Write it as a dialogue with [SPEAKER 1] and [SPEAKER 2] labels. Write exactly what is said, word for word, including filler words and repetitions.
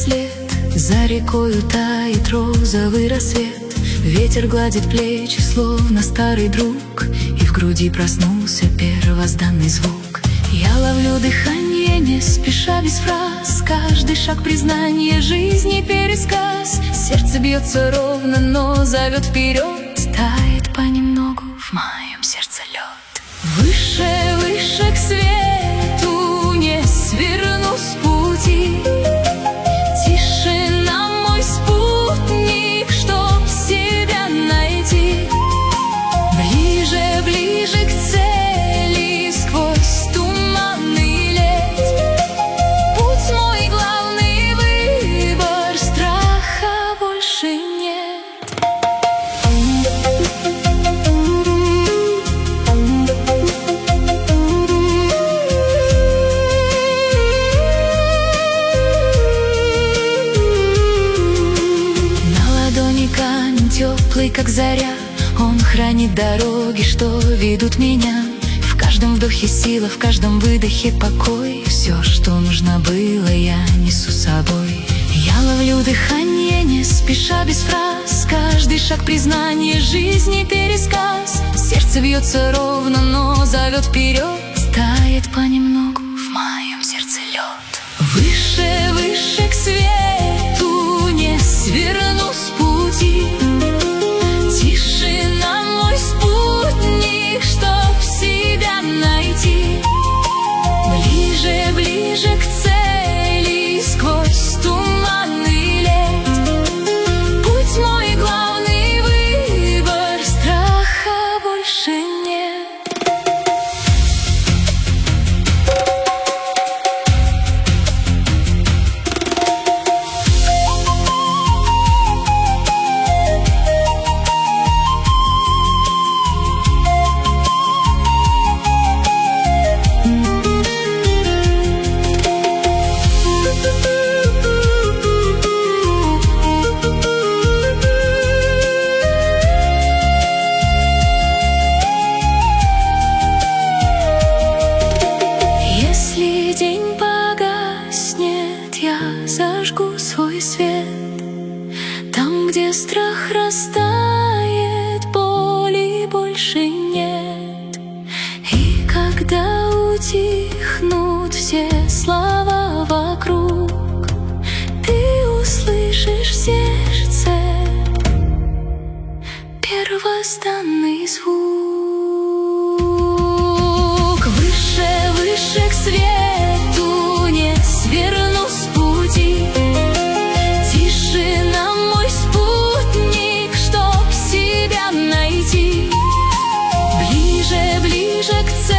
[SPEAKER 1] след, за рекою тает розовый рассвет. Ветер гладит плечи, словно старый друг, и в груди проснулся первозданный звук. Я ловлю дыхание, не спеша, без фраз. Каждый шаг признание жизни пересказ. Сердце бьется ровно, но зовет вперед. Тает понемногу в моем сердце лед. Выше, выше к свету, не сверну с пути. Тишина мой спутник, чтоб себя найти. Ближе, ближе к цели, сквозь туманный лет. Путь мой главный выбор, страха больше нет. Камень теплый, как заря, он хранит дороги, что ведут меня. В каждом вдохе сила, в каждом выдохе покой. Все, что нужно было, я несу с собой. Я ловлю дыхание, не спеша, без фраз. Каждый шаг признание жизни пересказ. Сердце бьется ровно, но зовет вперед. Тает понемногу в моем сердце лед. Выше, выше к свету, не сверну с пути. Тишина мой спутник, чтоб себя найти. Ближе, ближе к цели, сквозь туманный лет. Путь мой главный выбор, страха больше нет. День погаснет, я зажгу свой свет. Там, где страх растает, боли больше нет. И когда утихнут все слова вокруг, ты услышишь в сердце первозданный звук. Выше, выше к свету, не сверну с пути. Тишина мой спутник, чтоб себя найти. Ближе, ближе к цели.